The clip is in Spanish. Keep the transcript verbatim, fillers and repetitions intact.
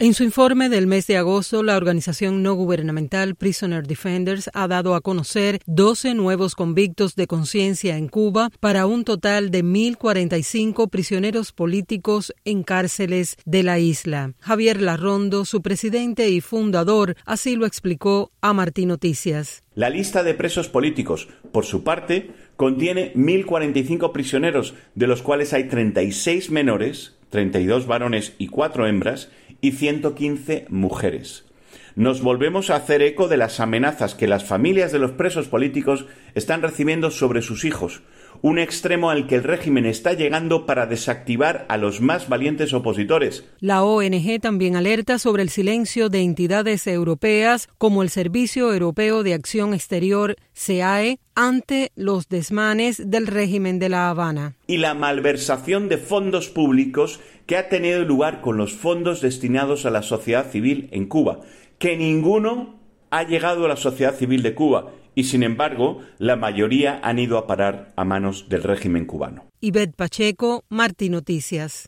En su informe del mes de agosto, la organización no gubernamental Prisoner Defenders ha dado a conocer doce nuevos convictos de conciencia en Cuba para un total de mil cuarenta y cinco prisioneros políticos en cárceles de la isla. Javier Larrondo, su presidente y fundador, así lo explicó a Martí Noticias. La lista de presos políticos, por su parte, contiene mil cuarenta y cinco prisioneros, de los cuales hay treinta y seis menores, treinta y dos varones y cuatro hembras, y ciento quince mujeres. Nos volvemos a hacer eco de las amenazas que las familias de los presos políticos están recibiendo sobre sus hijos, un extremo al que el régimen está llegando para desactivar a los más valientes opositores. La O N G también alerta sobre el silencio de entidades europeas como el Servicio Europeo de Acción Exterior, S E A E, ante los desmanes del régimen de La Habana. Y la malversación de fondos públicos que ha tenido lugar con los fondos destinados a la sociedad civil en Cuba, que ninguno ha llegado a la sociedad civil de Cuba y, sin embargo, la mayoría han ido a parar a manos del régimen cubano. Ivette Pacheco, Martí Noticias.